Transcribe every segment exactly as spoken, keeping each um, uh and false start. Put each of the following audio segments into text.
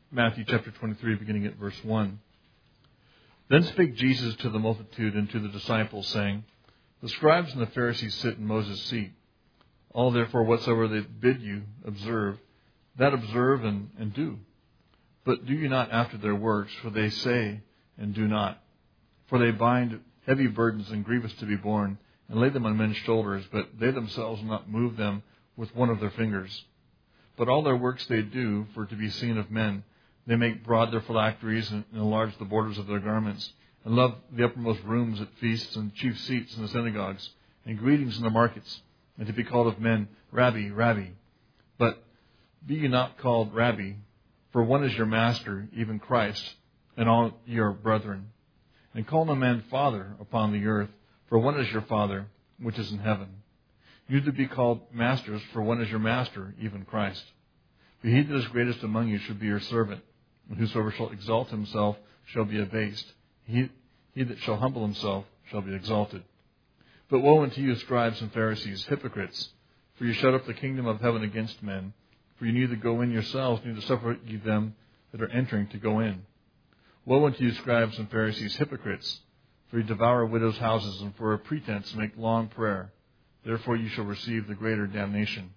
Matthew chapter twenty-three, beginning at verse one. Then spake Jesus to the multitude and to the disciples, saying, The scribes and the Pharisees sit in Moses' seat. All therefore whatsoever they bid you observe, that observe and, and do. But do you not after their works, for they say and do not. For they bind heavy burdens and grievous to be borne, and lay them on men's shoulders, but they themselves will not move them with one of their fingers. But all their works they do for to be seen of men. They make broad their phylacteries and enlarge the borders of their garments, and love the uppermost rooms at feasts and chief seats in the synagogues, and greetings in the markets, and to be called of men, Rabbi, Rabbi. But be ye not called Rabbi, for one is your master, even Christ, and all ye are brethren. And call no man Father upon the earth, for one is your Father, which is in heaven. You to be called masters, for one is your master, even Christ. But he that is greatest among you should be your servant. And whosoever shall exalt himself shall be abased. He, he that shall humble himself shall be exalted. But woe unto you, scribes and Pharisees, hypocrites! For you shut up the kingdom of heaven against men. For you neither go in yourselves, neither suffer ye them that are entering to go in. Woe unto you, scribes and Pharisees, hypocrites! For you devour widows' houses, and for a pretense make long prayer. Therefore you shall receive the greater damnation.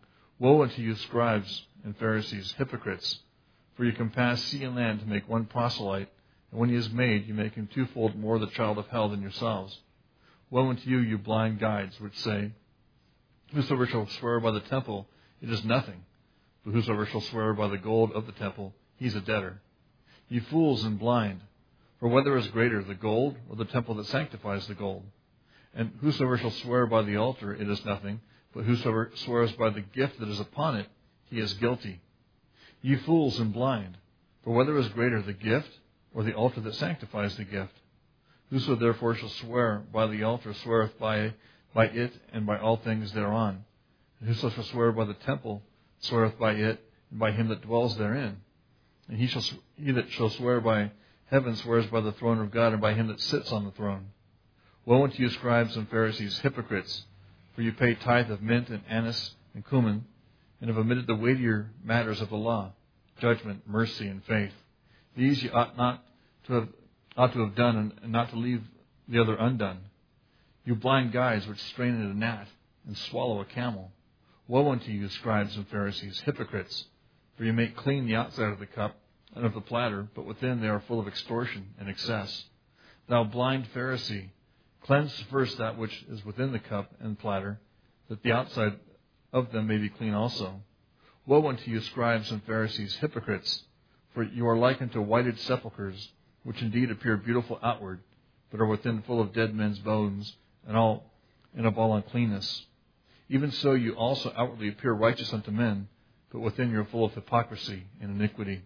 Woe unto you, scribes and Pharisees, hypocrites! For you compass sea and land to make one proselyte, and when he is made, you make him twofold more the child of hell than yourselves. Woe unto you, you blind guides, which say, Whosoever shall swear by the temple, it is nothing. But whosoever shall swear by the gold of the temple, he is a debtor. Ye fools and blind! For whether is greater, the gold or the temple that sanctifies the gold? And whosoever shall swear by the altar, it is nothing. But whosoever swears by the gift that is upon it, he is guilty. Ye fools and blind! For whether is greater, the gift or the altar that sanctifies the gift? Whoso therefore shall swear by the altar sweareth by, by it and by all things thereon. And whoso shall swear by the temple sweareth by it and by him that dwells therein. And he, shall, he that shall swear by heaven swears by the throne of God and by him that sits on the throne. Woe unto you, scribes and Pharisees, hypocrites! For you pay tithe of mint and anise and cumin, and have omitted the weightier matters of the law, judgment, mercy, and faith. These ye ought not to have ought to have done, and, and not to leave the other undone. You blind guides which strain at a gnat and swallow a camel. Woe unto you, scribes and Pharisees, hypocrites! For you make clean the outside of the cup and of the platter, but within they are full of extortion and excess. Thou blind Pharisee, cleanse first that which is within the cup and platter, that the outside of them may be clean also. Woe unto you, scribes and Pharisees, hypocrites! For you are like unto whited sepulchres, which indeed appear beautiful outward, but are within full of dead men's bones, and all and of all uncleanness. Even so you also outwardly appear righteous unto men, but within you are full of hypocrisy and iniquity.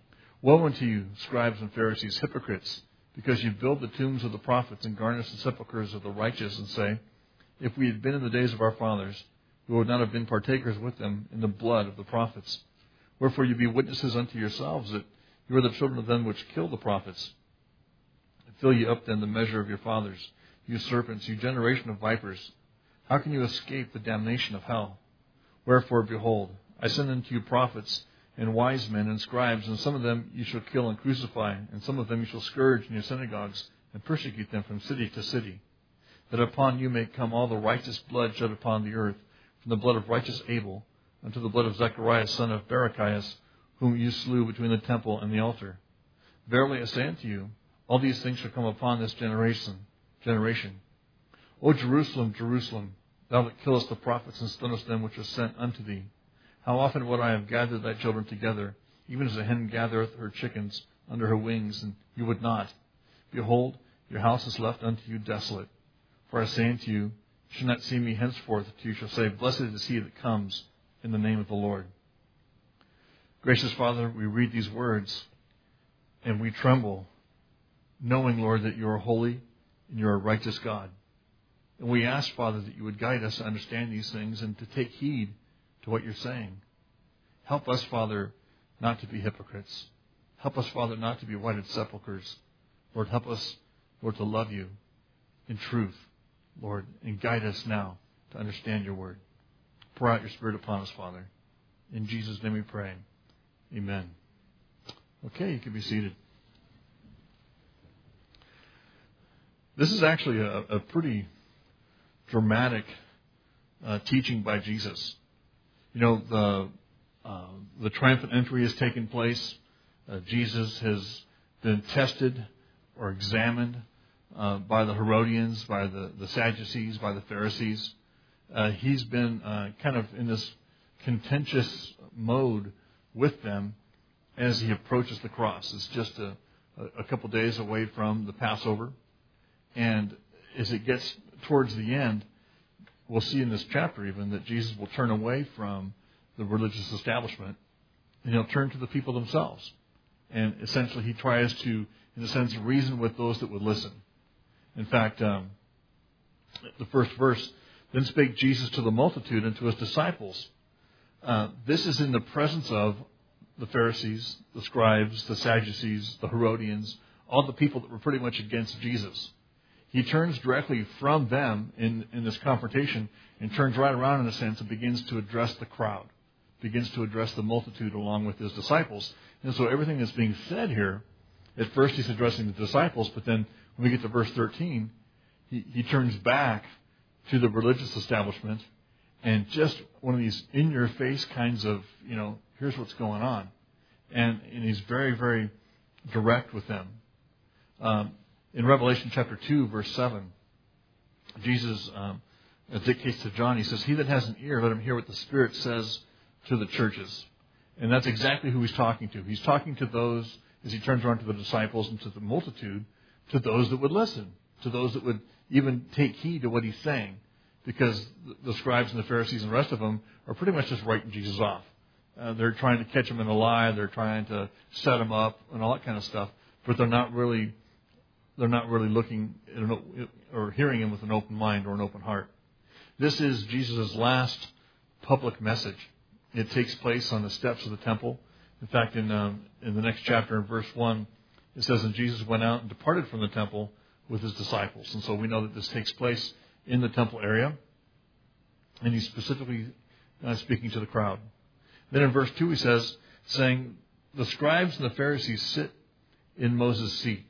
Woe unto you, scribes and Pharisees, hypocrites! Because you build the tombs of the prophets and garnish the sepulchres of the righteous, and say, If we had been in the days of our fathers, we would not have been partakers with them in the blood of the prophets. Wherefore you be witnesses unto yourselves that you are the children of them which killed the prophets. Fill ye up then the measure of your fathers, you serpents, you generation of vipers. How can you escape the damnation of hell? Wherefore, behold, I send unto you prophets and wise men and scribes, and some of them you shall kill and crucify, and some of them you shall scourge in your synagogues, and persecute them from city to city, that upon you may come all the righteous blood shed upon the earth, from the blood of righteous Abel unto the blood of Zechariah son of Barachias, whom you slew between the temple and the altar. Verily I say unto you, all these things shall come upon this generation. Generation. O Jerusalem, Jerusalem, thou that killest the prophets and stonest them which are sent unto thee, how often would I have gathered thy children together, even as a hen gathereth her chickens under her wings, and you would not. Behold, your house is left unto you desolate. For I say unto you, you shall not see me henceforth, till you shall say, Blessed is he that comes in the name of the Lord. Gracious Father, we read these words, and we tremble, knowing, Lord, that you are holy and you are a righteous God. And we ask, Father, that you would guide us to understand these things and to take heed to what you're saying. Help us, Father, not to be hypocrites. Help us, Father, not to be whited sepulchres. Lord, help us, Lord, to love you in truth, Lord, and guide us now to understand your word. Pour out your Spirit upon us, Father. In Jesus' name we pray. Amen. Okay, you can be seated. This is actually a, a pretty dramatic uh, teaching by Jesus. You know, the uh, the triumphant entry has taken place. Uh, Jesus has been tested or examined uh, by the Herodians, by the, the Sadducees, by the Pharisees. Uh, he's been uh, kind of in this contentious mode with them as he approaches the cross. It's just a, a couple days away from the Passover. And as it gets towards the end, we'll see in this chapter even that Jesus will turn away from the religious establishment and he'll turn to the people themselves. And essentially he tries to, in a sense, reason with those that would listen. In fact, um, the first verse, then spake Jesus to the multitude and to his disciples. Uh, this is in the presence of the Pharisees, the scribes, the Sadducees, the Herodians, all the people that were pretty much against Jesus. He turns directly from them in, in this confrontation and turns right around in a sense and begins to address the crowd, begins to address the multitude along with his disciples. And so everything that's being said here, at first he's addressing the disciples, but then when we get to verse thirteen, he, he turns back to the religious establishment and just one of these in-your-face kinds of, you know, here's what's going on. And, and he's very, very direct with them. Um, in Revelation chapter two, verse seven, Jesus um, dictates to John, he says, he that has an ear, let him hear what the Spirit says to the churches. And that's exactly who he's talking to. He's talking to those, as he turns around to the disciples and to the multitude, to those that would listen, to those that would even take heed to what he's saying. Because the scribes and the Pharisees and the rest of them are pretty much just writing Jesus off. Uh, they're trying to catch him in a lie. They're trying to set him up and all that kind of stuff. But they're not really, they're not really looking at an, or hearing him with an open mind or an open heart. This is Jesus' last public message. It takes place on the steps of the temple. In fact, in um, in the next chapter, in verse one, it says, and Jesus went out and departed from the temple with his disciples. And so we know that this takes place in the temple area. And he's specifically uh, speaking to the crowd. Then in verse two he says, saying, the scribes and the Pharisees sit in Moses' seat.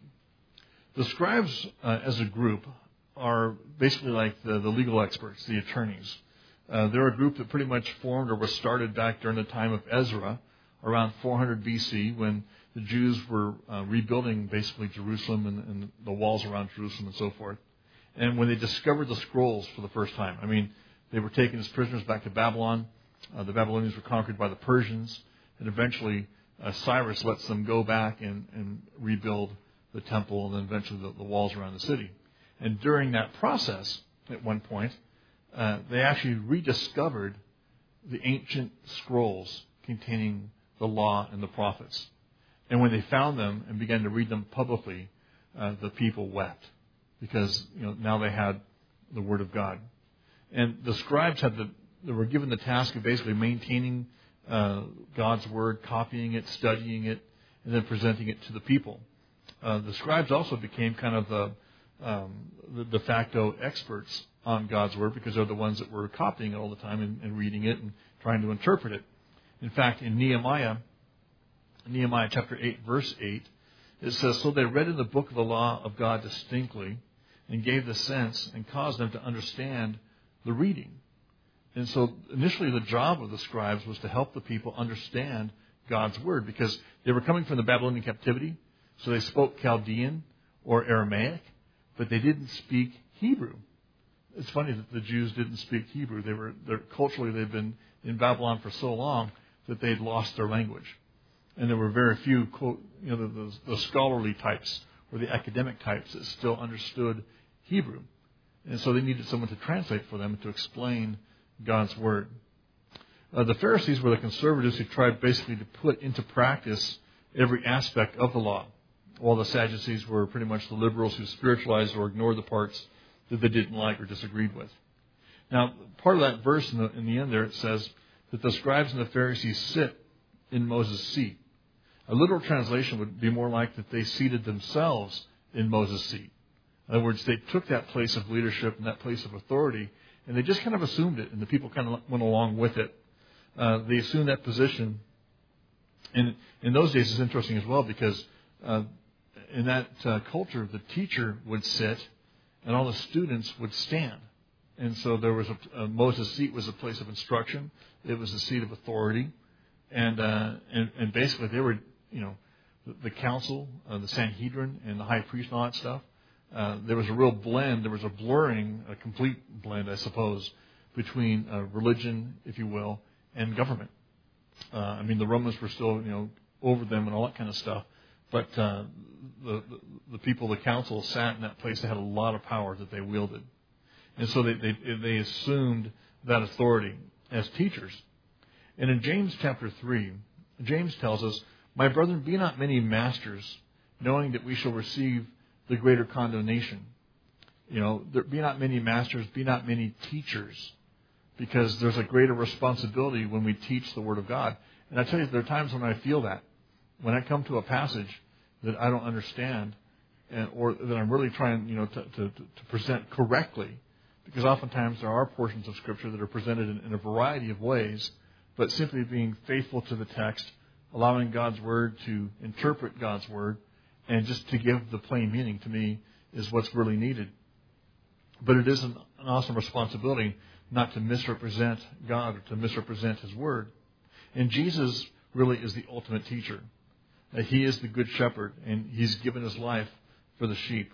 The scribes uh, as a group are basically like the, the legal experts, the attorneys. Uh, they're a group that pretty much formed or was started back during the time of Ezra, around four hundred B C, when the Jews were uh, rebuilding basically Jerusalem and, and the walls around Jerusalem and so forth. And when they discovered the scrolls for the first time, I mean, they were taken as prisoners back to Babylon. Uh, the Babylonians were conquered by the Persians. And eventually uh, Cyrus lets them go back and, and rebuild the temple and then eventually the, the walls around the city. And during that process, at one point, uh, they actually rediscovered the ancient scrolls containing the law and the prophets. And when they found them and began to read them publicly, uh, the people wept. Because, you know, now they had the Word of God. And the scribes had the, they were given the task of basically maintaining uh, God's Word, copying it, studying it, and then presenting it to the people. Uh, the scribes also became kind of the, um, the de facto experts on God's Word because they're the ones that were copying it all the time and, and reading it and trying to interpret it. In fact, in Nehemiah, Nehemiah chapter eight, verse eight, it says, so they read in the book of the law of God distinctly and gave the sense and caused them to understand the reading. And so initially the job of the scribes was to help the people understand God's Word because they were coming from the Babylonian captivity, so they spoke Chaldean or Aramaic, but they didn't speak Hebrew. It's funny that the Jews didn't speak Hebrew. They were they're, culturally they'd been in Babylon for so long that they'd lost their language. And there were very few, quote, you know, the, the, the scholarly types or the academic types that still understood Hebrew. And so they needed someone to translate for them and to explain God's Word. Uh, the Pharisees were the conservatives who tried basically to put into practice every aspect of the law, while the Sadducees were pretty much the liberals who spiritualized or ignored the parts that they didn't like or disagreed with. Now, part of that verse in the, in the end there, it says that the scribes and the Pharisees sit in Moses' seat. A literal translation would be more like that they seated themselves in Moses' seat. In other words, they took that place of leadership and that place of authority, and they just kind of assumed it, and the people kind of went along with it. Uh, they assumed that position And in those days, it's interesting as well because uh, in that uh, culture, the teacher would sit and all the students would stand. And so there was a, uh, Moses' seat was a place of instruction. It was a seat of authority. And uh, and, and basically they were, you know, the, the council, uh, the Sanhedrin and the high priest and all that stuff. Uh, there was a real blend. There was a blurring, a complete blend, I suppose, between uh, religion, if you will, and government. Uh, I mean, the Romans were still, you know, over them and all that kind of stuff. But uh, the, the the people, the council, sat in that place. They had a lot of power that they wielded, and so they they, they assumed that authority as teachers. And in James chapter three, James tells us, "My brethren, be not many masters, knowing that we shall receive the greater condemnation." You know, there be not many masters, be not many teachers, because there's a greater responsibility when we teach the Word of God. And I tell you, there are times when I feel that. When I come to a passage that I don't understand, and, or that I'm really trying, you know, to, to, to present correctly, because oftentimes there are portions of Scripture that are presented in, in a variety of ways, but simply being faithful to the text, allowing God's Word to interpret God's Word, and just to give the plain meaning, to me, is what's really needed. But it is an, an awesome responsibility not to misrepresent God or to misrepresent His Word. And Jesus really is the ultimate teacher. Uh, he is the good shepherd, and He's given His life for the sheep.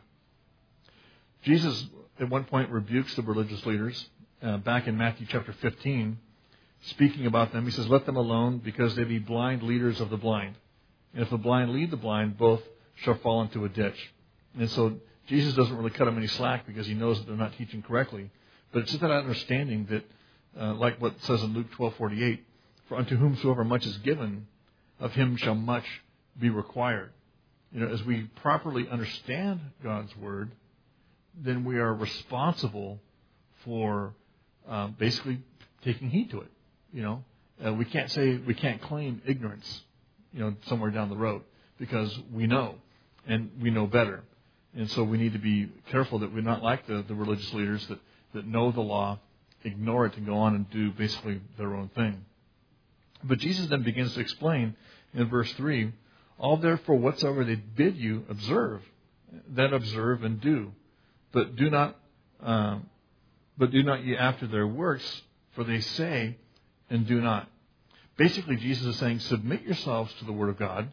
Jesus, at one point, rebukes the religious leaders. Uh, back in Matthew chapter fifteen, speaking about them, He says, "Let them alone, because they be blind leaders of the blind. And if the blind lead the blind, both shall fall into a ditch." And so Jesus doesn't really cut them any slack because He knows that they're not teaching correctly. But it's just that understanding that, uh, like what it says in Luke twelve forty-eight, "For unto whomsoever much is given, of him shall much be required." You know, as we properly understand God's Word, then we are responsible for uh, basically taking heed to it. You know, uh, we can't say we can't claim ignorance, you know, somewhere down the road, because we know and we know better, and so we need to be careful that we're not like the, the religious leaders that, that know the law, ignore it, and go on and do basically their own thing. But Jesus then begins to explain in verse three, "All therefore whatsoever they bid you observe, that observe and do, but do not, uh, but do not ye after their works, for they say and do not." Basically, Jesus is saying, submit yourselves to the Word of God,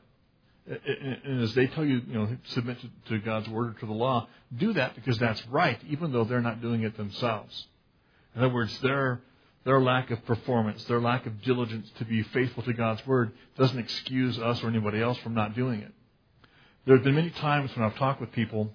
and as they tell you, you know, submit to God's Word or to the law, do that because that's right, even though they're not doing it themselves. In other words, their Their lack of performance, their lack of diligence to be faithful to God's Word doesn't excuse us or anybody else from not doing it. There have been many times when I've talked with people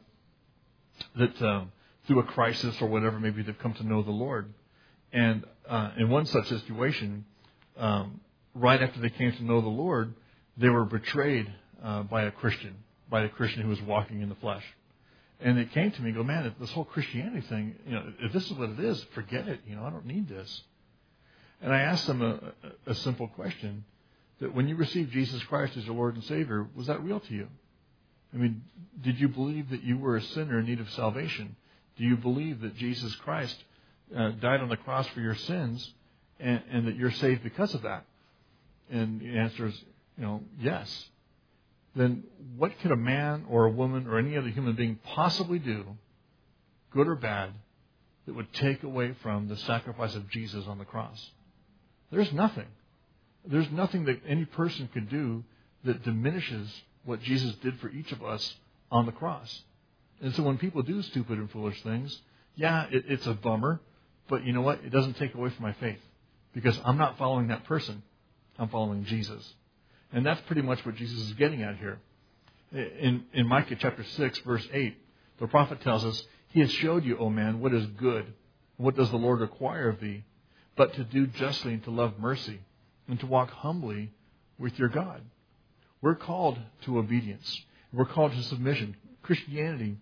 that um, through a crisis or whatever, maybe they've come to know the Lord. And uh, in one such situation, um, right after they came to know the Lord, they were betrayed uh, by a Christian, by a Christian who was walking in the flesh. And it came to me, go, man, this whole Christianity thing, you know, if this is what it is, forget it. You know, I don't need this. And I asked them a, a, a simple question, that when you received Jesus Christ as your Lord and Savior, was that real to you? I mean, did you believe that you were a sinner in need of salvation? Do you believe that Jesus Christ uh, died on the cross for your sins and, and that you're saved because of that? And the answer is, you know, yes. Then what could a man or a woman or any other human being possibly do, good or bad, that would take away from the sacrifice of Jesus on the cross? There's nothing. There's nothing that any person could do that diminishes what Jesus did for each of us on the cross. And so when people do stupid and foolish things, yeah, it, it's a bummer, but you know what? It doesn't take away from my faith, because I'm not following that person. I'm following Jesus. And that's pretty much what Jesus is getting at here. In, in Micah chapter six, verse eight, the prophet tells us, "He has showed you, O man, what is good. What does the Lord require of thee? But to do justly and to love mercy and to walk humbly with your God." We're called to obedience. We're called to submission. Christianity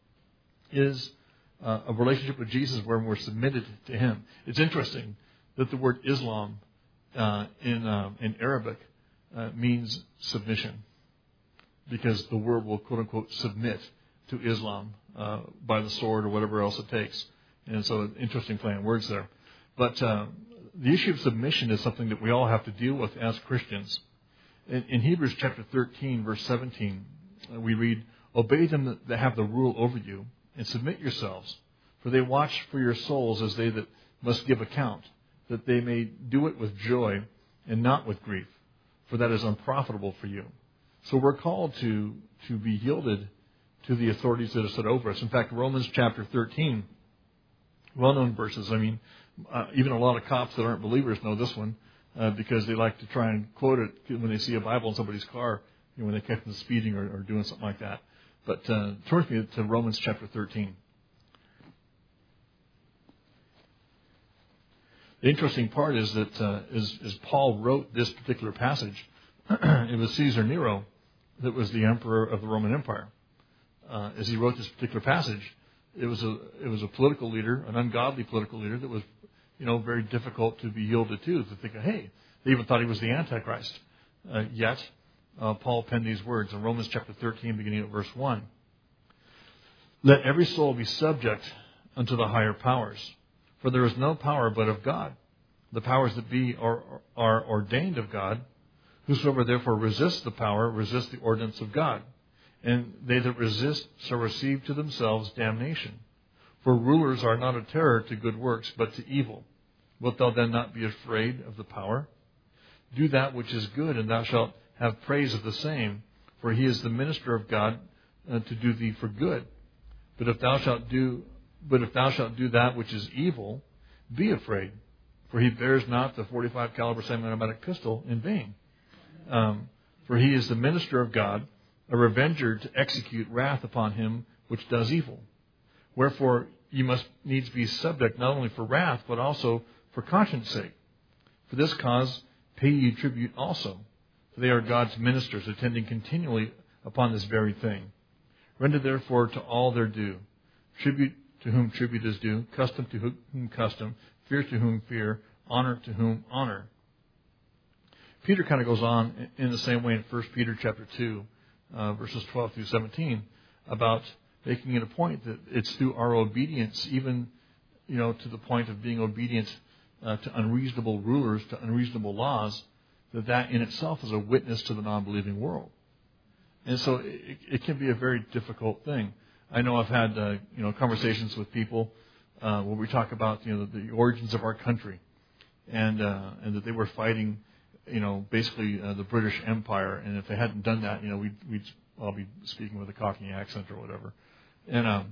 is uh, a relationship with Jesus where we're submitted to Him. It's interesting that the word Islam uh, in uh, in Arabic uh, means submission, because the word will, quote unquote, submit to Islam uh, by the sword or whatever else it takes. And so, interesting play on words there. But uh, the issue of submission is something that we all have to deal with as Christians. In, in Hebrews chapter thirteen, verse seventeen, uh, we read, "Obey them that, that have the rule over you, and submit yourselves, for they watch for your souls as they that must give account, that they may do it with joy and not with grief, for that is unprofitable for you." So we're called to, to be yielded to the authorities that are set over us. In fact, Romans chapter thirteen, well-known verses. I mean, uh, even a lot of cops that aren't believers know this one uh, because they like to try and quote it when they see a Bible in somebody's car, you know, when they catch them speeding or, or doing something like that. But uh, turn with me to Romans chapter thirteen. The interesting part is that uh, is, is Paul wrote this particular passage. It was Caesar Nero that was the emperor of the Roman Empire. Uh, as he wrote this particular passage, it was a it was a political leader, an ungodly political leader that was, you know, very difficult to be yielded to. To think of, hey, they even thought he was the Antichrist. Uh, yet, uh, Paul penned these words in Romans chapter thirteen, beginning at verse one. "Let every soul be subject unto the higher powers, for there is no power but of God. The powers that be are, are ordained of God. Whosoever therefore resists the power, resists the ordinance of God. And they that resist shall receive to themselves damnation. For rulers are not a terror to good works, but to evil. Wilt thou then not be afraid of the power? Do that which is good, and thou shalt have praise of the same. For he is the minister of God uh, to do thee for good. But if thou shalt do, but if thou shalt do that which is evil, be afraid. For he bears not the forty-five caliber semi-automatic pistol in vain. Um, for he is the minister of God, a revenger to execute wrath upon him which does evil. Wherefore ye must needs be subject not only for wrath, but also for conscience sake. For this cause pay ye tribute also, for they are God's ministers, attending continually upon this very thing. Render therefore to all their due, tribute to whom tribute is due, custom to whom custom, fear to whom fear, honor to whom honor." Peter kind of goes on in the same way in First Peter chapter two, uh, verses twelve through seventeen, about making it a point that it's through our obedience, even, you know, to the point of being obedient uh, to unreasonable rulers, to unreasonable laws, that that in itself is a witness to the non-believing world. And so it, it can be a very difficult thing. I know I've had uh, you know conversations with people uh, where we talk about, you know, the, the origins of our country, and uh, and that they were fighting, you know, basically uh, the British Empire, and if they hadn't done that, you know, we'd, we'd all be speaking with a Cockney accent or whatever. And um,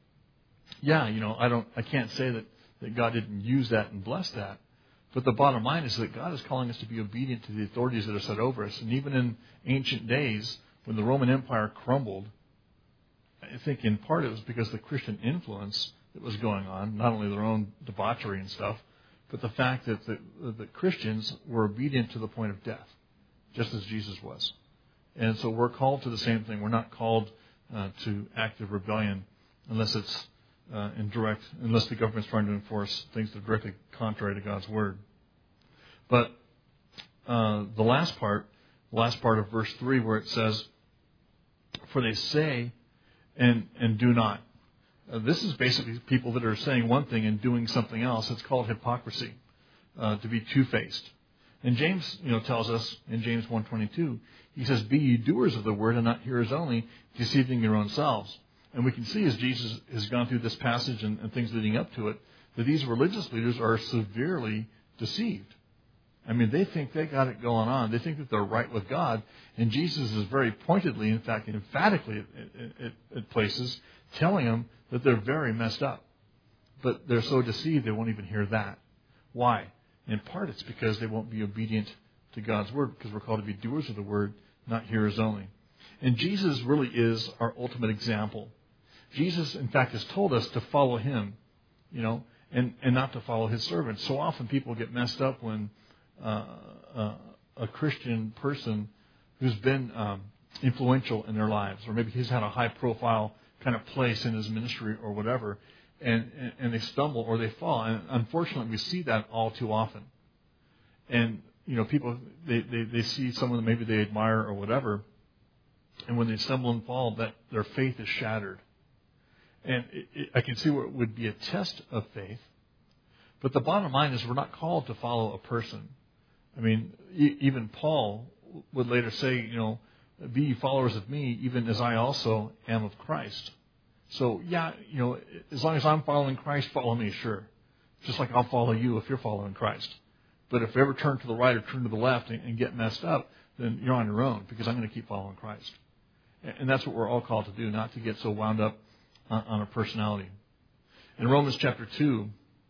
yeah, you know, I don't, I can't say that, that God didn't use that and bless that, but the bottom line is that God is calling us to be obedient to the authorities that are set over us. And even in ancient days, when the Roman Empire crumbled, I think in part it was because of the Christian influence that was going on, not only their own debauchery and stuff, but the fact that the, the Christians were obedient to the point of death, just as Jesus was. And so we're called to the same thing. We're not called uh, to active rebellion unless it's uh, in direct, unless the government's trying to enforce things that are directly contrary to God's word. But uh, the last part, the last part of verse three, where it says, "For they say and and do not." Uh, this is basically people that are saying one thing and doing something else. It's called hypocrisy, uh, to be two-faced. And James, you know, tells us in James one twenty-two, he says, "Be ye doers of the word and not hearers only, deceiving your own selves." And we can see as Jesus has gone through this passage and, and things leading up to it, that these religious leaders are severely deceived. I mean, they think they got it going on. They think that they're right with God. And Jesus is very pointedly, in fact, emphatically at, at, at places, telling them that they're very messed up. But they're so deceived they won't even hear that. Why? In part, it's because they won't be obedient to God's word, because we're called to be doers of the word, not hearers only. And Jesus really is our ultimate example. Jesus, in fact, has told us to follow him, you know, and, and not to follow his servants. So often people get messed up when uh, uh, a Christian person who's been um, influential in their lives, or maybe he's had a high-profile kind of place in his ministry or whatever, and, and, and they stumble or they fall. And unfortunately, we see that all too often. And, you know, people, they, they, they see someone that maybe they admire or whatever, and when they stumble and fall, that their faith is shattered. And it, it, I can see where it would be a test of faith. But the bottom line is we're not called to follow a person. I mean, e- even Paul Paul would later say, you know, be ye followers of me, even as I also am of Christ. So, yeah, you know, as long as I'm following Christ, follow me, sure. Just like I'll follow you if you're following Christ. But if you ever turn to the right or turn to the left and, and get messed up, then you're on your own, because I'm going to keep following Christ. And, and that's what we're all called to do, not to get so wound up on, on our personality. In Romans chapter two,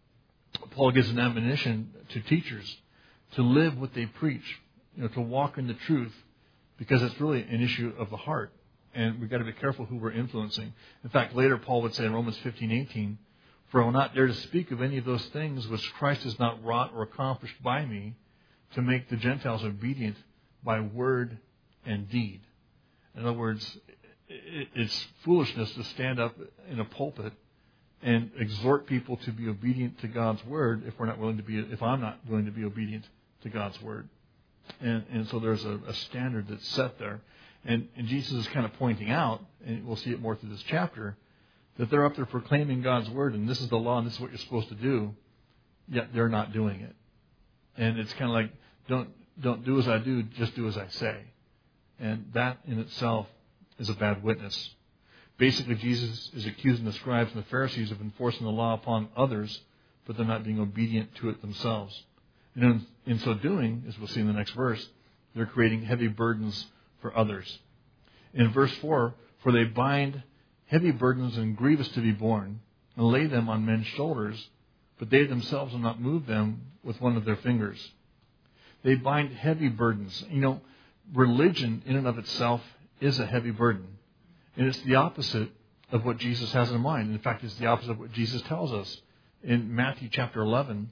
Paul gives an admonition to teachers to live what they preach, you know, to walk in the truth, because it's really an issue of the heart. And we've got to be careful who we're influencing. In fact, later Paul would say in Romans fifteen eighteen, for I will not dare to speak of any of those things which Christ has not wrought or accomplished by me, to make the Gentiles obedient by word and deed. In other words, it's foolishness to stand up in a pulpit and exhort people to be obedient to God's word if we're not willing to be, if I'm not willing to be obedient to God's word. And, and so there's a, a standard that's set there. And, and Jesus is kind of pointing out, and we'll see it more through this chapter, that they're up there proclaiming God's word, and this is the law, and this is what you're supposed to do, yet they're not doing it. And it's kind of like, don't don't do as I do, just do as I say. And that in itself is a bad witness. Basically, Jesus is accusing the scribes and the Pharisees of enforcing the law upon others, but they're not being obedient to it themselves. And in, in so doing, as we'll see in the next verse, they're creating heavy burdens for others. In verse four, for they bind heavy burdens and grievous to be borne, and lay them on men's shoulders, but they themselves will not move them with one of their fingers. They bind heavy burdens. You know, religion in and of itself is a heavy burden. And it's the opposite of what Jesus has in mind. In fact, it's the opposite of what Jesus tells us. In Matthew chapter eleven,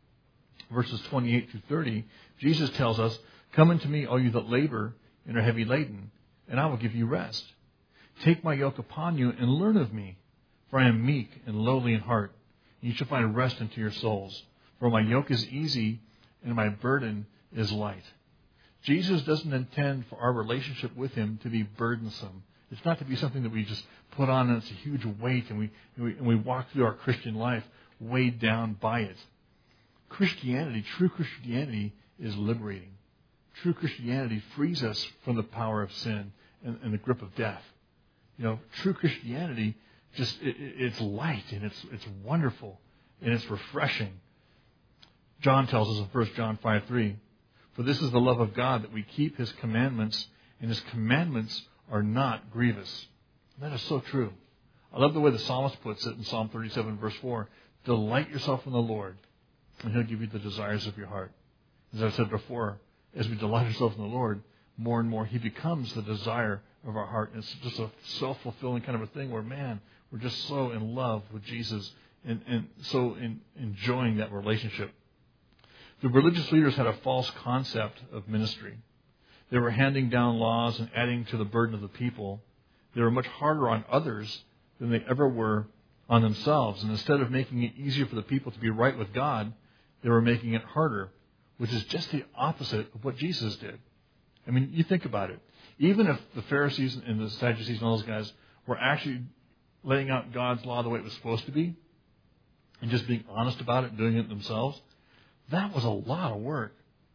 verses twenty-eight through thirty, Jesus tells us, come unto me, all you that labor and are heavy laden, and I will give you rest. Take my yoke upon you and learn of me, for I am meek and lowly in heart, and you shall find rest unto your souls. For my yoke is easy and my burden is light. Jesus doesn't intend for our relationship with him to be burdensome. It's not to be something that we just put on and it's a huge weight and we, and we, and we walk through our Christian life weighed down by it. Christianity, true Christianity, is liberating. True Christianity frees us from the power of sin and, and the grip of death. You know, true Christianity, just it, it's light and it's it's wonderful and it's refreshing. John tells us in First John five three, for this is the love of God, that we keep his commandments, and his commandments are not grievous. And that is so true. I love the way the psalmist puts it in Psalm thirty-seven, verse four. Delight yourself in the Lord, and he'll give you the desires of your heart. As I said before, as we delight ourselves in the Lord, more and more he becomes the desire of our heart. And it's just a self-fulfilling kind of a thing where, man, we're just so in love with Jesus and, and so in, enjoying that relationship. The religious leaders had a false concept of ministry. They were handing down laws and adding to the burden of the people. They were much harder on others than they ever were on themselves. And instead of making it easier for the people to be right with God, they were making it harder, which is just the opposite of what Jesus did. I mean, you think about it. Even if the Pharisees and the Sadducees and all those guys were actually laying out God's law the way it was supposed to be and just being honest about it and doing it themselves, that was a lot of work.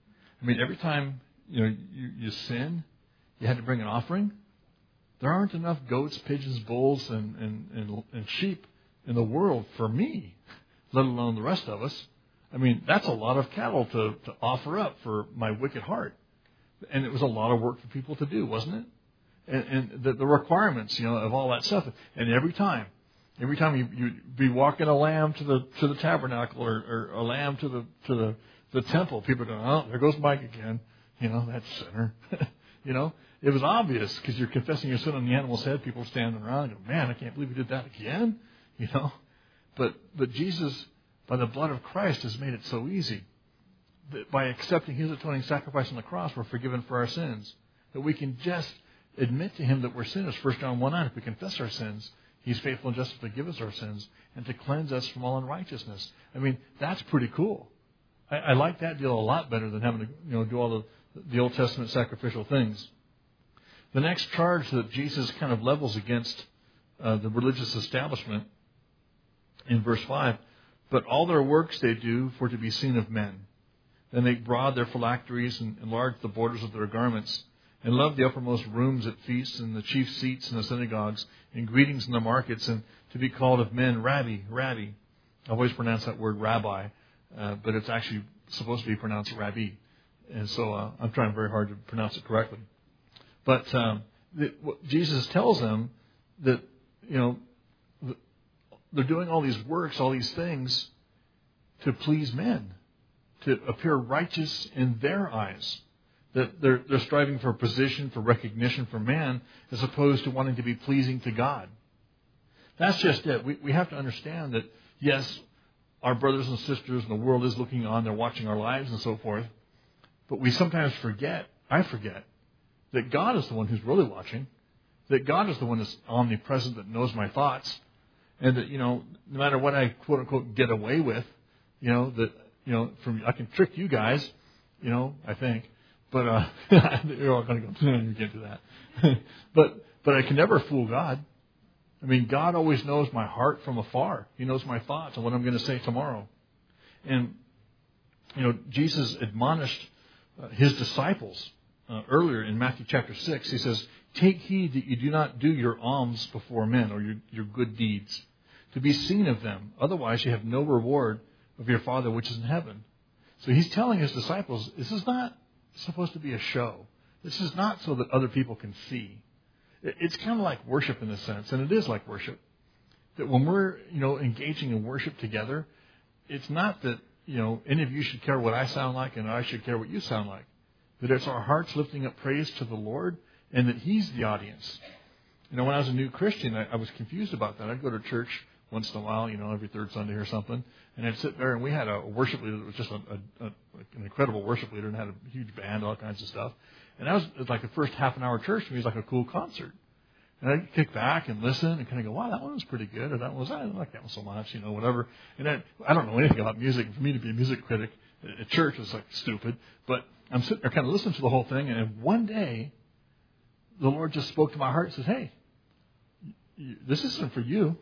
I mean, every time you know you, you sin, you had to bring an offering. There aren't enough goats, pigeons, bulls, and, and, and, and sheep in the world for me, let alone the rest of us. I mean, that's a lot of cattle to, to offer up for my wicked heart. And it was a lot of work for people to do, wasn't it? And, and the, the requirements, you know, of all that stuff. And every time, every time you you'd be walking a lamb to the to the tabernacle or, or a lamb to the to the, the temple, people go, oh, there goes Mike again. You know, that sinner. You know, it was obvious because you're confessing your sin on the animal's head. People standing around and go, man, I can't believe you did that again. You know, but but Jesus, by the blood of Christ, has made it so easy. That by accepting his atoning sacrifice on the cross, we're forgiven for our sins. That we can just admit to him that we're sinners. First John one nine, if we confess our sins, he's faithful and just to forgive us our sins and to cleanse us from all unrighteousness. I mean, that's pretty cool. I, I like that deal a lot better than having to you know do all the, the Old Testament sacrificial things. The next charge that Jesus kind of levels against uh, the religious establishment in verse five, but all their works they do for to be seen of men. They make broad their phylacteries and enlarge the borders of their garments, and love the uppermost rooms at feasts and the chief seats in the synagogues, and greetings in the markets, and to be called of men, Rabbi, Rabbi. I've always pronounced that word rabbi, uh, but it's actually supposed to be pronounced Rabbi. And so uh, I'm trying very hard to pronounce it correctly. But um, the, what Jesus tells them that, you know, the, they're doing all these works, all these things to please men, to appear righteous in their eyes. That they're, they're striving for position, for recognition from man, as opposed to wanting to be pleasing to God. That's just it. We, we have to understand that, yes, our brothers and sisters in the world is looking on, they're watching our lives and so forth. But we sometimes forget, I forget, that God is the one who's really watching, that God is the one that's omnipresent, that knows my thoughts, and that, you know, no matter what I quote unquote get away with, you know, that, you know, from I can trick you guys, you know, I think, but uh, you're all going to go, you can't do that. but but I can never fool God. I mean, God always knows my heart from afar. He knows my thoughts and what I'm going to say tomorrow. And, you know, Jesus admonished uh, his disciples uh, earlier in Matthew chapter six. He says, take heed that you do not do your alms before men, or your, your good deeds, to be seen of them. Otherwise, you have no reward of your Father which is in heaven. So he's telling his disciples, this is not supposed to be a show. This is not so that other people can see. It's kind of like worship in a sense, and it is like worship. That when we're, you know, engaging in worship together, it's not that, you know, any of you should care what I sound like and I should care what you sound like. That it's our hearts lifting up praise to the Lord, and that He's the audience. You know, when I was a new Christian, I, I was confused about that. I'd go to church once in a while, you know, every third Sunday or something, and I'd sit there, and we had a worship leader that was just a, a, a, an incredible worship leader and had a huge band, all kinds of stuff. And that was, it was like the first half an hour church to me was like a cool concert. And I'd kick back and listen and kind of go, wow, that one was pretty good, or that one was, I didn't like that one so much, you know, whatever. And I, I don't know anything about music. For me to be a music critic at church was like stupid. But I'm sitting there kind of listening to the whole thing, and one day, the Lord just spoke to my heart and says, hey, this isn't for you.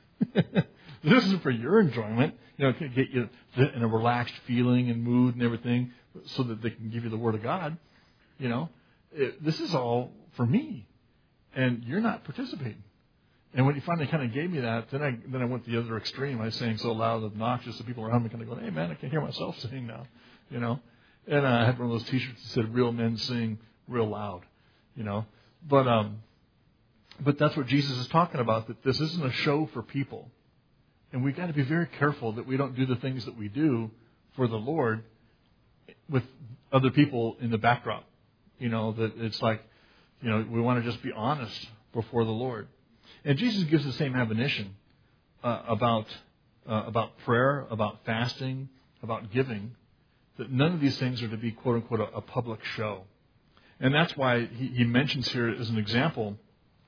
This isn't for your enjoyment. You know, it can get you in a relaxed feeling and mood and everything so that they can give you the Word of God. You know, it, this is all for me. And you're not participating. And when he finally kind of gave me that, then I then I went the other extreme. I was saying so loud and obnoxious that people around me kind of going, hey, man, I can't hear myself sing now. You know, and uh, I had one of those T-shirts that said, real men sing real loud. You know, but um, but that's what Jesus is talking about, that this isn't a show for people. And we've got to be very careful that we don't do the things that we do for the Lord with other people in the backdrop. You know, that it's like, you know, we want to just be honest before the Lord. And Jesus gives the same admonition uh, about uh, about prayer, about fasting, about giving, that none of these things are to be, quote unquote, a, a public show. And that's why he, he mentions here as an example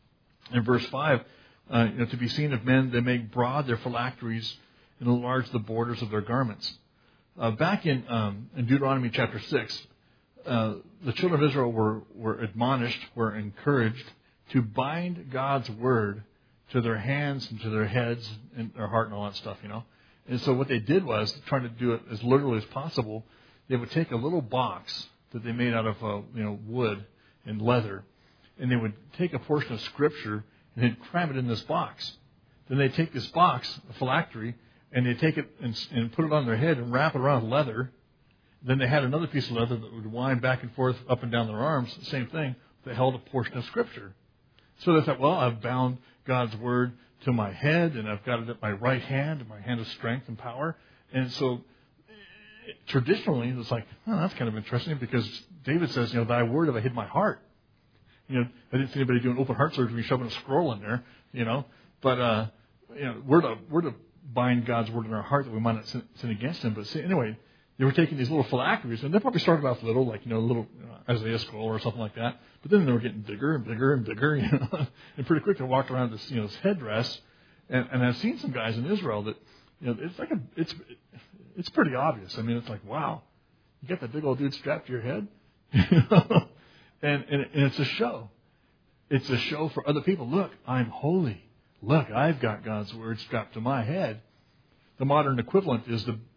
in verse five, uh, you know, to be seen of men, they make broad their phylacteries and enlarge the borders of their garments. Uh, back in, um, in Deuteronomy chapter six, uh, the children of Israel were, were admonished, were encouraged to bind God's word to their hands and to their heads and their heart and all that stuff, you know. And so what they did was, trying to do it as literally as possible, they would take a little box that they made out of, uh, you know, wood and leather, and they would take a portion of Scripture and they'd cram it in this box. Then they'd take this box, a phylactery, and they'd take it and, and put it on their head and wrap it around leather. Then they had another piece of leather that would wind back and forth up and down their arms, same thing, that held a portion of Scripture. So they thought, well, I've bound God's Word to my head, and I've got it at my right hand, my hand of strength and power. And so traditionally, it's like, oh, that's kind of interesting, because David says, you know, thy word have I hid in my heart. You know, I didn't see anybody doing open heart surgery shoving a scroll in there, you know. But, uh, you know, we're to, we're to bind God's word in our heart that we might not sin, sin against him. But see, anyway, they were taking these little phylacteries, and they probably started off little, like, you know, a little you know, Isaiah scroll or something like that. But then they were getting bigger and bigger and bigger, you know. And pretty quick they walked around this, you know, this headdress. And, and I've seen some guys in Israel that, you know, it's like a, it's, it's pretty obvious. I mean, it's like, wow, you got that big old dude strapped to your head, you know? And, and, and it's a show. It's a show for other people. Look, I'm holy. Look, I've got God's word strapped to my head. The modern equivalent is the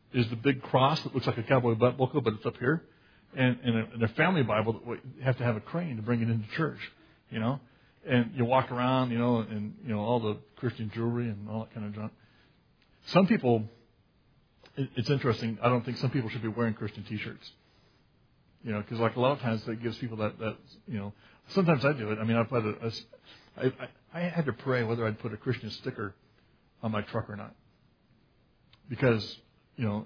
is the big cross that looks like a cowboy belt buckle, but it's up here. And in a, in a family Bible, you have to have a crane to bring it into church, you know. And you walk around, you know, and, you know, all the Christian jewelry and all that kind of junk. Some people, it, it's interesting, I don't think some people should be wearing Christian T-shirts. You know, because like a lot of times that gives people that, that, you know, sometimes I do it. I mean, I put a, a I, I, I had to pray whether I'd put a Christian sticker on my truck or not. Because, you know,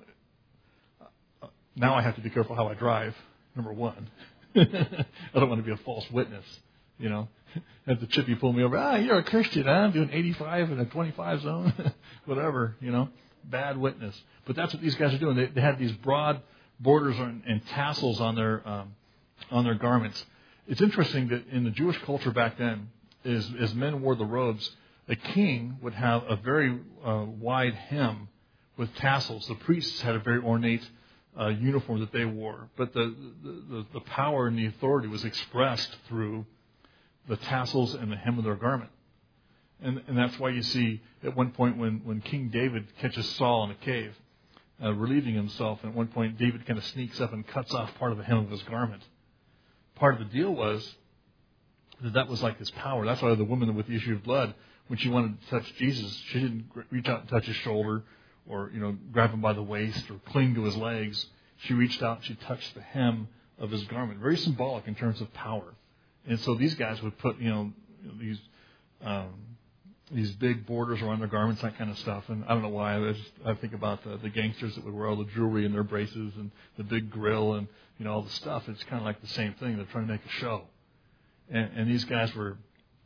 now I have to be careful how I drive, number one. I don't want to be a false witness, you know. Have the chippy pull me over. Ah, you're a Christian, huh? I'm doing eighty-five in a twenty-five zone. Whatever, you know. Bad witness. But that's what these guys are doing. They, they had these broad borders and, and tassels on their um, on their garments. It's interesting that in the Jewish culture back then, is as men wore the robes, a king would have a very uh, wide hem with tassels. The priests had a very ornate uh, uniform that they wore. But the, the, the power and the authority was expressed through the tassels and the hem of their garment. And, and that's why you see at one point when, when King David catches Saul in a cave, uh, relieving himself, and at one point David kind of sneaks up and cuts off part of the hem of his garment. Part of the deal was that that was like his power. That's why the woman with the issue of blood, when she wanted to touch Jesus, she didn't reach out and touch his shoulder or, you know, grab him by the waist or cling to his legs. She reached out and she touched the hem of his garment. Very symbolic in terms of power. And so these guys would put, you know, these um, these big borders around their garments, that kind of stuff. And I don't know why. I, just, I think about the, the gangsters that would wear all the jewelry in their braces and the big grill and, you know, all the stuff. It's kind of like the same thing. They're trying to make a show. And, and these guys were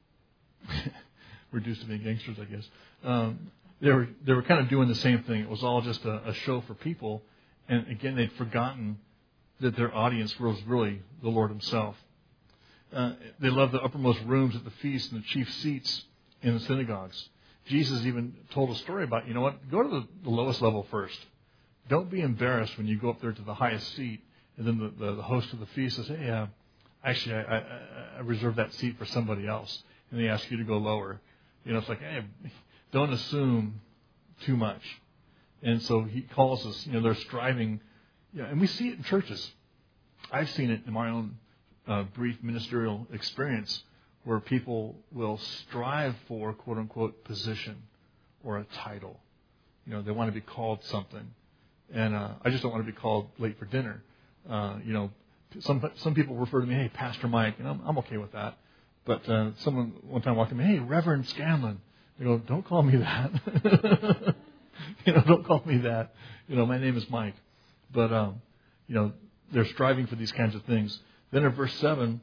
reduced to being gangsters, I guess. Um, they were they were kind of doing the same thing. It was all just a, a show for people. And again, they'd forgotten that their audience was really the Lord Himself. Uh, they loved the uppermost rooms at the feast and the chief seats in the synagogues. Jesus even told a story about, you know what, go to the, the lowest level first. Don't be embarrassed when you go up there to the highest seat, and then the, the, the host of the feast says, hey, uh, actually, I, I, I reserved that seat for somebody else, and they ask you to go lower. You know, it's like, hey, don't assume too much. And so He calls us, you know, they're striving, you know, and we see it in churches. I've seen it in my own uh, brief ministerial experience, where people will strive for, quote unquote, position or a title. You know, they want to be called something. And uh, I just don't want to be called late for dinner. Uh, you know, some some people refer to me, hey, Pastor Mike, and I'm, I'm okay with that. But uh, someone one time walked in, hey, Reverend Scanlon. They go, don't call me that. you know, don't call me that. You know, my name is Mike. But, um, you know, they're striving for these kinds of things. Then in verse seven,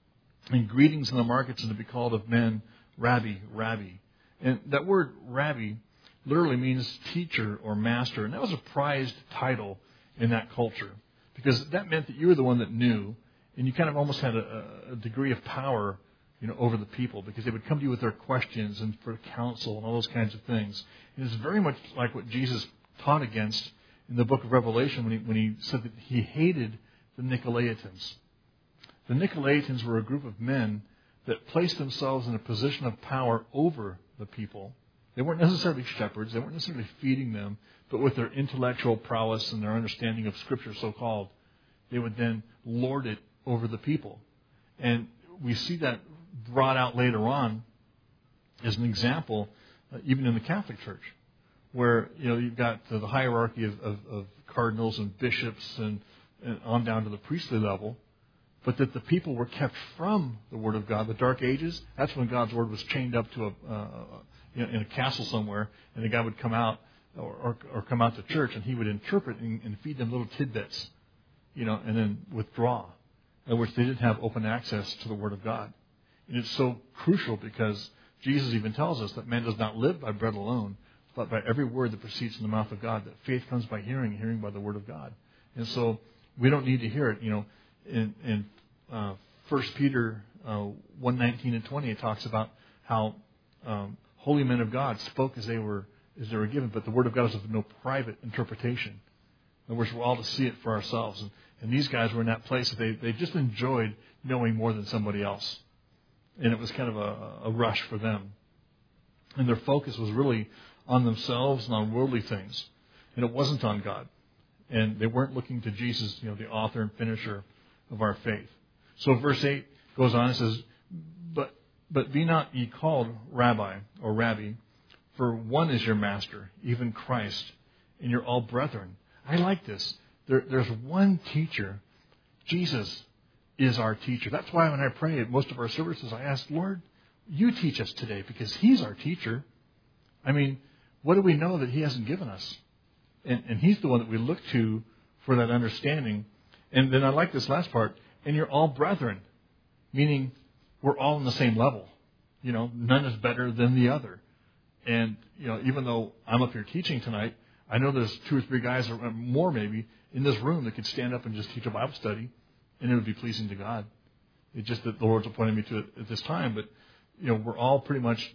and greetings in the markets, and to be called of men, Rabbi, Rabbi. And that word Rabbi literally means teacher or master. And that was a prized title in that culture, because that meant that you were the one that knew, and you kind of almost had a, a degree of power, you know, over the people, because they would come to you with their questions and for counsel and all those kinds of things. And it's very much like what Jesus taught against in the book of Revelation when he, when he said that He hated the Nicolaitans. The Nicolaitans were a group of men that placed themselves in a position of power over the people. They weren't necessarily shepherds. They weren't necessarily feeding them. But with their intellectual prowess and their understanding of Scripture, so-called, they would then lord it over the people. And we see that brought out later on as an example, uh, even in the Catholic Church, where, you know, you've got uh, the hierarchy of, of, of cardinals and bishops and, and on down to the priestly level. But that the people were kept from the Word of God. The Dark Ages, that's when God's Word was chained up to a, uh, you know, in a castle somewhere, and the guy would come out or, or, or come out to church, and he would interpret and, and feed them little tidbits, you know, and then withdraw. In other words, they didn't have open access to the Word of God. And it's so crucial because Jesus even tells us that man does not live by bread alone, but by every word that proceeds from the mouth of God, that faith comes by hearing, hearing by the Word of God. And so we don't need to hear it, you know. In, in uh, First Peter uh, one nineteen and twenty, it talks about how um, holy men of God spoke as they were as they were given, but the Word of God is of no private interpretation. In other words, we're all to see it for ourselves. And, and these guys were in that place that they, they just enjoyed knowing more than somebody else. And it was kind of a, a rush for them. And their focus was really on themselves and on worldly things. And it wasn't on God. And they weren't looking to Jesus, you know, the author and finisher of our faith. So verse eight goes on and says, But but be not ye called rabbi or rabbi, for one is your master, even Christ, and you're all brethren. I like this. There, there's one teacher. Jesus is our teacher. That's why when I pray at most of our services, I ask, Lord, you teach us today, because he's our teacher. I mean, what do we know that he hasn't given us? And, and he's the one that we look to for that understanding. And then I like this last part, and you're all brethren, meaning we're all on the same level. You know, none is better than the other. And, you know, even though I'm up here teaching tonight, I know there's two or three guys, or more maybe, in this room that could stand up and just teach a Bible study, and it would be pleasing to God. It's just that the Lord's appointed me to it at this time. But, you know, we're all pretty much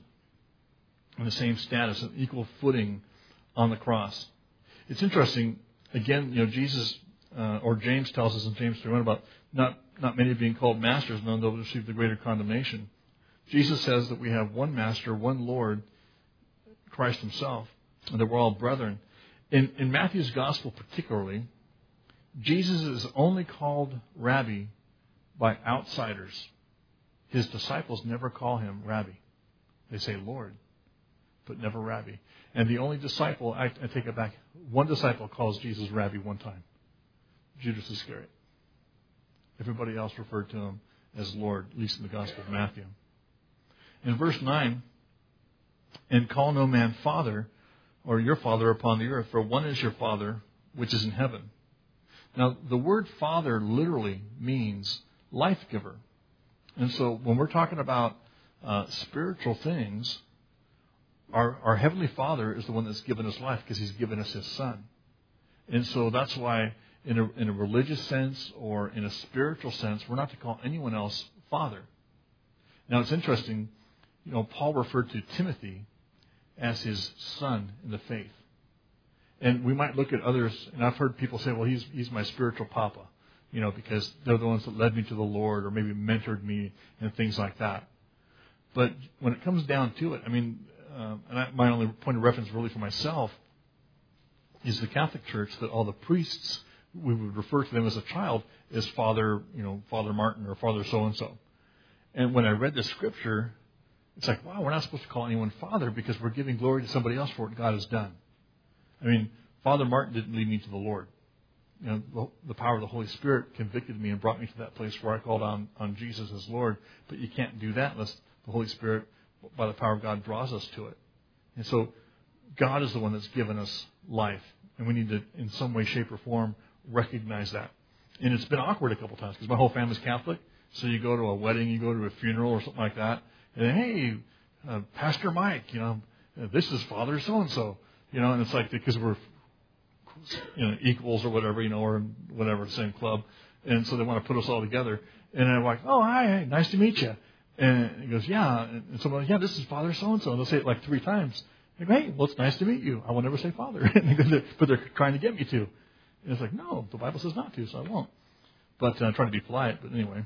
in the same status, an equal footing on the cross. It's interesting, again, you know, Jesus, uh, or James tells us in James three one about not, not many being called masters, none will receive the greater condemnation. Jesus says that we have one master, one Lord, Christ himself, and that we're all brethren. In, in Matthew's gospel particularly, Jesus is only called Rabbi by outsiders. His disciples never call him Rabbi. They say Lord, but never Rabbi. And the only disciple, I, I take it back, one disciple calls Jesus Rabbi one time, Judas Iscariot. Everybody else referred to him as Lord, at least in the Gospel of Matthew. In verse nine, and call no man father, or your father upon the earth, for one is your Father, which is in heaven. Now, the word father literally means life giver. And so when we're talking about uh, spiritual things, our, our Heavenly Father is the one that's given us life, because he's given us his Son. And so that's why in a, in a religious sense or in a spiritual sense, we're not to call anyone else Father. Now, it's interesting, you know, Paul referred to Timothy as his son in the faith. And we might look at others, and I've heard people say, well, he's he's my spiritual papa, you know, because they're the ones that led me to the Lord or maybe mentored me and things like that. But when it comes down to it, I mean, uh, and I, my only point of reference really for myself is the Catholic Church, that all the priests, we would refer to them as a child as Father, you know, Father Martin or Father so-and-so. And when I read the scripture, it's like, wow, we're not supposed to call anyone Father, because we're giving glory to somebody else for what God has done. I mean, Father Martin didn't lead me to the Lord. You know, the, the power of the Holy Spirit convicted me and brought me to that place where I called on, on Jesus as Lord. But you can't do that unless the Holy Spirit, by the power of God, draws us to it. And so God is the one that's given us life. And we need to, in some way, shape, or form, recognize that. And it's been awkward a couple times, because my whole family's Catholic. So you go to a wedding, you go to a funeral or something like that. And hey, uh, Pastor Mike, you know, this is Father so-and-so, you know, and it's like, because we're, you know, equals or whatever, you know, or whatever, same club. And so they want to put us all together. And I'm like, oh, hi, hey, nice to meet you. And he goes, yeah. And someone goes, yeah, this is Father so-and-so. And they'll say it like three times. I go, hey, well, it's nice to meet you. I will never say Father. But they're trying to get me to. And it's like, no, the Bible says not to, so I won't. But I'm uh, trying to be polite. But anyway,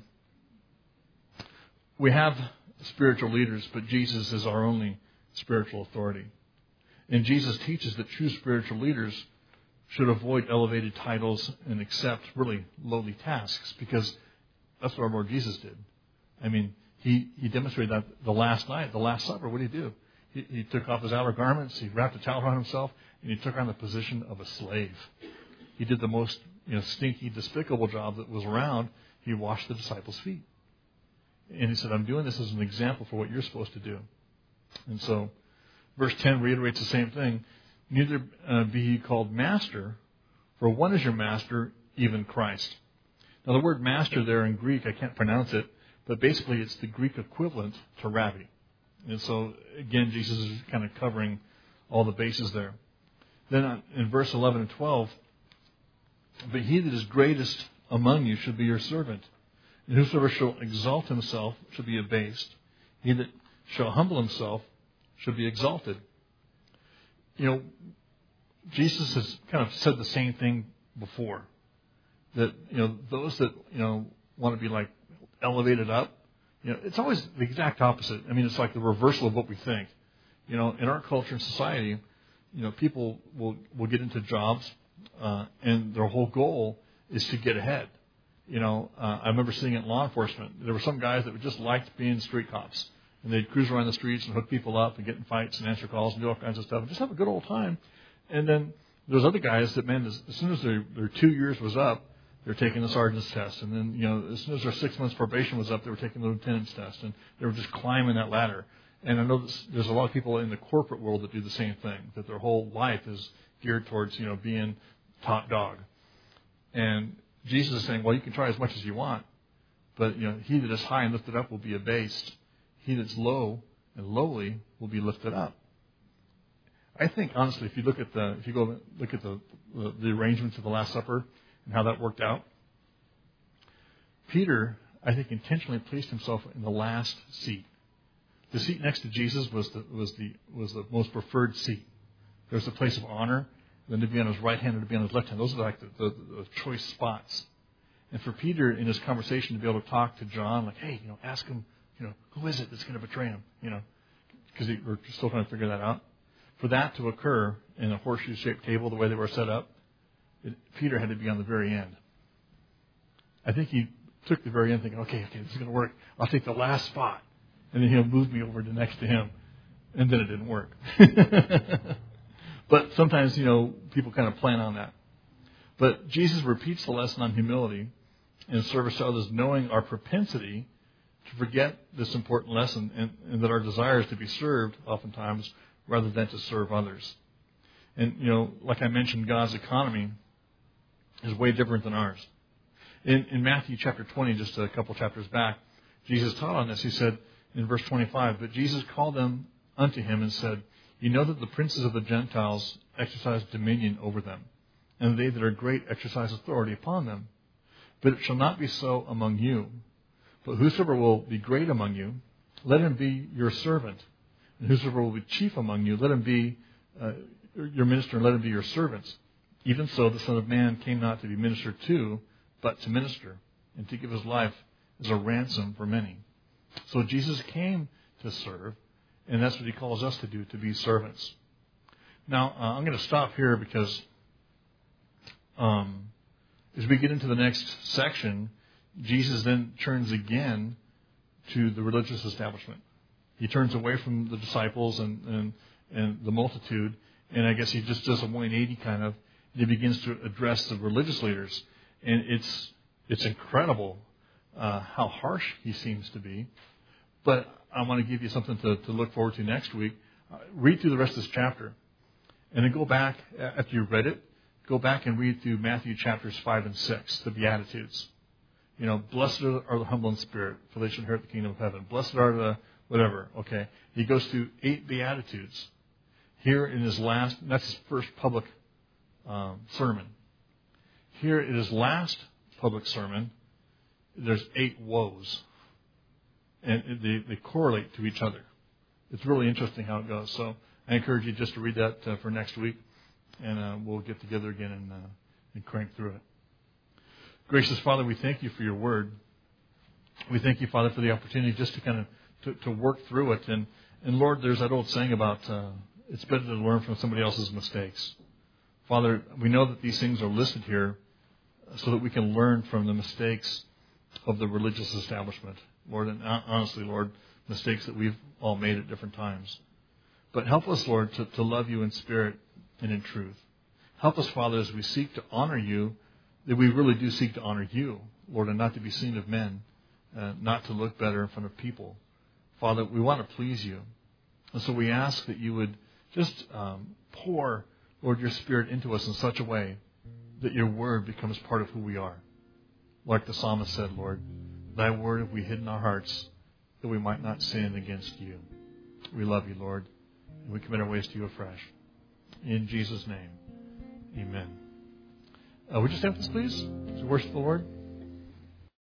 we have spiritual leaders, but Jesus is our only spiritual authority. And Jesus teaches that true spiritual leaders should avoid elevated titles and accept really lowly tasks, because that's what our Lord Jesus did. I mean, he, he demonstrated that the last night, the Last Supper. What did he do? He, he took off his outer garments, he wrapped a towel around himself, and he took on the position of a slave. He did the most, you know, stinky, despicable job that was around. He washed the disciples' feet. And he said, I'm doing this as an example for what you're supposed to do. And so, verse ten reiterates the same thing. Neither uh, be ye called master, for one is your master, even Christ. Now, the word master there in Greek, I can't pronounce it, but basically it's the Greek equivalent to rabbi. And so, again, Jesus is kind of covering all the bases there. Then in verse eleven and twelve, but he that is greatest among you should be your servant. And whosoever shall exalt himself shall be abased. He that shall humble himself shall be exalted. You know, Jesus has kind of said the same thing before. That, you know, those that, you know, want to be like elevated up, you know, it's always the exact opposite. I mean, it's like the reversal of what we think. You know, in our culture and society, you know, people will, will get into jobs, uh, and their whole goal is to get ahead. You know, uh, I remember seeing it in law enforcement. There were some guys that just liked being street cops, and they'd cruise around the streets and hook people up and get in fights and answer calls and do all kinds of stuff and just have a good old time. And then there's other guys that, man, as, as soon as their, their two years was up, they were taking the sergeant's test. And then, you know, as soon as their six months probation was up, they were taking the lieutenant's test. And they were just climbing that ladder. And I know this, there's a lot of people in the corporate world that do the same thing, that their whole life is geared towards, you know, being top dog. And Jesus is saying, well, you can try as much as you want, but, you know, he that is high and lifted up will be abased. He that's low and lowly will be lifted up. I think, honestly, if you look at the, if you go look at the, the, the arrangements of the Last Supper and how that worked out, Peter, I think, intentionally placed himself in the last seat. The seat next to Jesus was the was the was the most preferred seat. There was a place of honor. Then to be on his right hand and to be on his left hand. Those are like the, the, the choice spots. And for Peter, in his conversation, to be able to talk to John, like, hey, you know, ask him, you know, who is it that's going to betray him? You know, because we're still trying to figure that out. For that to occur in a horseshoe-shaped table, the way they were set up, it, Peter had to be on the very end. I think he took the very end, thinking, okay, okay, this is going to work. I'll take the last spot, and then he'll move me over to next to him, and then it didn't work. But sometimes, you know, people kind of plan on that. But Jesus repeats the lesson on humility and service to others, knowing our propensity to forget this important lesson and, and that our desire is to be served oftentimes rather than to serve others. And, you know, like I mentioned, God's economy is way different than ours. In, in Matthew chapter twenty, just a couple chapters back, Jesus taught on this. He said in verse twenty-five, but Jesus called them unto him and said, you know that the princes of the Gentiles exercise dominion over them, and they that are great exercise authority upon them. But it shall not be so among you. But whosoever will be great among you, let him be your servant. And whosoever will be chief among you, let him be uh, your minister, and let him be your servants. Even so, the Son of Man came not to be ministered to, but to minister, and to give his life as a ransom for many. So Jesus came to serve, and that's what he calls us to do, to be servants. Now, uh, I'm going to stop here because um, as we get into the next section, Jesus then turns again to the religious establishment. He turns away from the disciples and, and, and the multitude, and I guess he just does a one eighty kind of, and he begins to address the religious leaders. And it's it's incredible uh, how harsh he seems to be. But I want to give you something to, to look forward to next week. Uh, read through the rest of this chapter. And then go back, after you've read it, go back and read through Matthew chapters five and six, the Beatitudes. You know, blessed are the humble in spirit, for they shall inherit the kingdom of heaven. Blessed are the whatever, okay. He goes through eight Beatitudes. Here in his last, that's his first public um, sermon. Here in his last public sermon, there's eight woes. And they, they correlate to each other. It's really interesting how it goes. So I encourage you just to read that uh, for next week, and uh, we'll get together again and, uh, and crank through it. Gracious Father, we thank you for your word. We thank you, Father, for the opportunity just to kind of to, to work through it. And, and Lord, there's that old saying about uh, it's better to learn from somebody else's mistakes. Father, we know that these things are listed here so that we can learn from the mistakes of the religious establishment. Lord, and honestly, Lord, mistakes that we've all made at different times. But help us, Lord, to, to love you in spirit and in truth. Help us, Father, as we seek to honor you, that we really do seek to honor you, Lord, and not to be seen of men, uh, not to look better in front of people. Father, we want to please you. And so we ask that you would just um, pour, Lord, your Spirit into us in such a way that your word becomes part of who we are. Like the psalmist said, Lord, thy word have we hid in our hearts that we might not sin against you. We love you, Lord, and we commit our ways to you afresh. In Jesus' name, amen. Uh, would you stand with us, please, to worship the Lord?